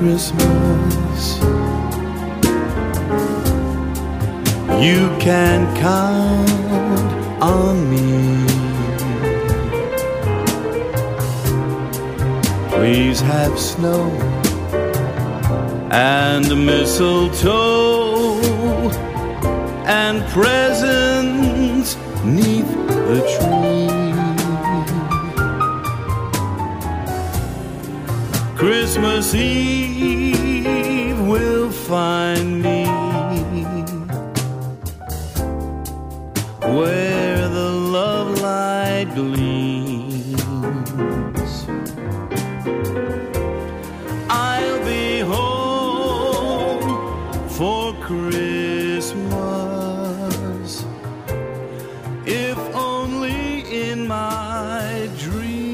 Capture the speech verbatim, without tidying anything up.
Christmas, you can count on me. Please have snow and mistletoe and presents 'neath the tree. Christmas Eve will find me where the love light gleams. I'll be home for Christmas, if only in my dreams.